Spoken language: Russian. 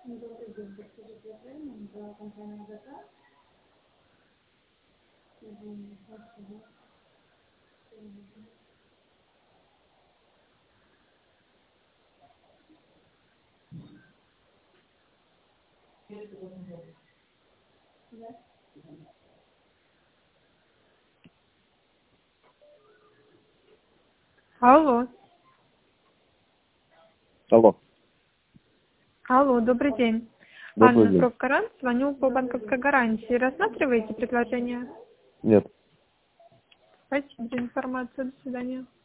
Алло. Алло. Алло, добрый день. Добрый Анна день. Профкарант, звоню по банковской гарантии. Рассматриваете предложение? Нет. Спасибо за информацию. До свидания.